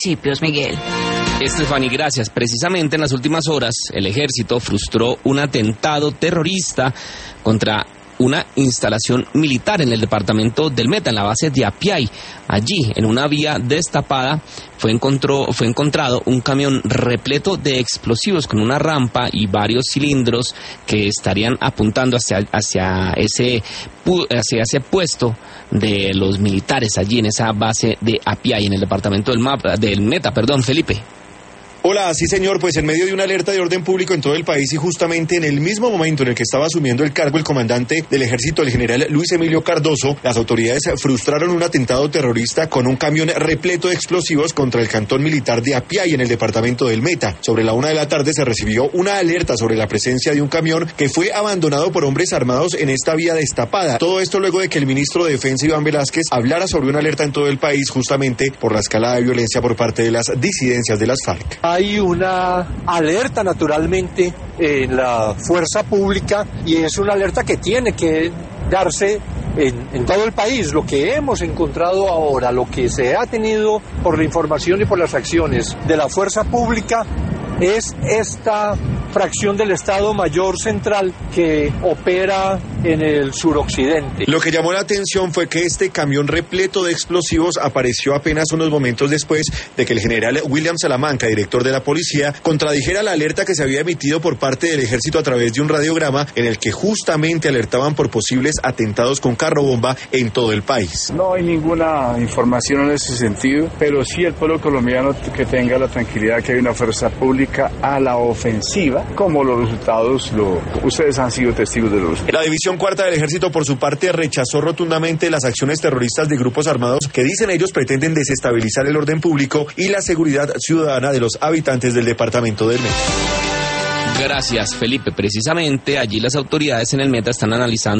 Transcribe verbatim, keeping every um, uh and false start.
municipios, Miguel. Estefany, gracias. Precisamente en las últimas horas, el ejército frustró un atentado terrorista contra una instalación militar en el departamento del Meta, en la base de Apiay. Allí, en una vía destapada, fue, encontró, fue encontrado un camión repleto de explosivos con una rampa y varios cilindros que estarían apuntando hacia, hacia, ese, hacia ese puesto de los militares allí en esa base de Apiay, en el departamento del, mapa, del Meta. Perdón, Felipe. Hola, sí señor, pues en medio de una alerta de orden público en todo el país y justamente en el mismo momento en el que estaba asumiendo el cargo el comandante del ejército, el general Luis Emilio Cardoso, las autoridades frustraron un atentado terrorista con un camión repleto de explosivos contra el cantón militar de Apiay en el departamento del Meta. Sobre la una de la tarde se recibió una alerta sobre la presencia de un camión que fue abandonado por hombres armados en esta vía destapada. Todo esto luego de que el ministro de Defensa, Iván Velázquez, hablara sobre una alerta en todo el país justamente por la escalada de violencia por parte de las disidencias de las FARC. Hay una alerta naturalmente en la fuerza pública y es una alerta que tiene que darse en, en todo el país. Lo que hemos encontrado ahora, lo que se ha tenido por la información y por las acciones de la fuerza pública es esta fracción del Estado Mayor Central que opera en el suroccidente. Lo que llamó la atención fue que este camión repleto de explosivos apareció apenas unos momentos después de que el general William Salamanca, director de la policía, contradijera la alerta que se había emitido por parte del ejército a través de un radiograma en el que justamente alertaban por posibles atentados con carro bomba en todo el país. No hay ninguna información en ese sentido, pero sí el pueblo colombiano que tenga la tranquilidad que hay una fuerza pública a la ofensiva, como los resultados, lo, ustedes han sido testigos de los... La División Cuarta del Ejército, por su parte, rechazó rotundamente las acciones terroristas de grupos armados que, dicen ellos, pretenden desestabilizar el orden público y la seguridad ciudadana de los habitantes del departamento del Meta. Gracias, Felipe. Precisamente allí las autoridades en el Meta están analizando